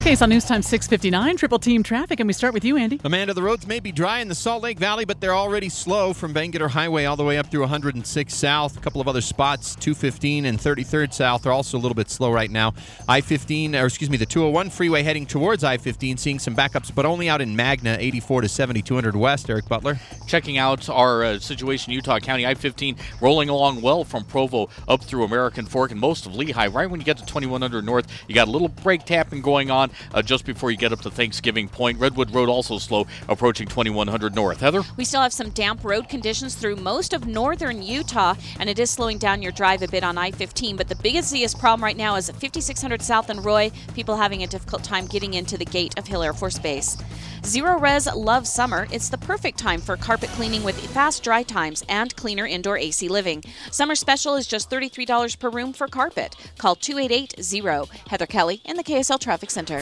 Okay, so News Time 6:59, Triple Team Traffic, and we start with you, Andy. Amanda, the roads may be dry in the Salt Lake Valley, but they're already slow from Bangerter Highway all the way up through 106 South. A couple of other spots, 215 and 33rd South, are also a little bit slow right now. The 201 freeway heading towards I-15, seeing some backups, but only out in Magna, 84 to 7200 West. Eric Butler. Checking out our situation in Utah County, I-15 rolling along well from Provo up through American Fork and most of Lehigh. Right when you get to 2100 North, you got a little brake tapping going on just before you get up to Thanksgiving Point. Redwood Road also slow approaching 2100 North. Heather? We still have some damp road conditions through most of northern Utah, and it is slowing down your drive a bit on I-15. But the biggest problem right now is at 5600 South and Roy. People having a difficult time getting into the gate of Hill Air Force Base. Zero Res loves summer. It's the perfect time for carpet cleaning with fast dry times and cleaner indoor AC living. Summer special is just $33 per room for carpet. Call 2880. Heather Kelly in the KSL Traffic Center.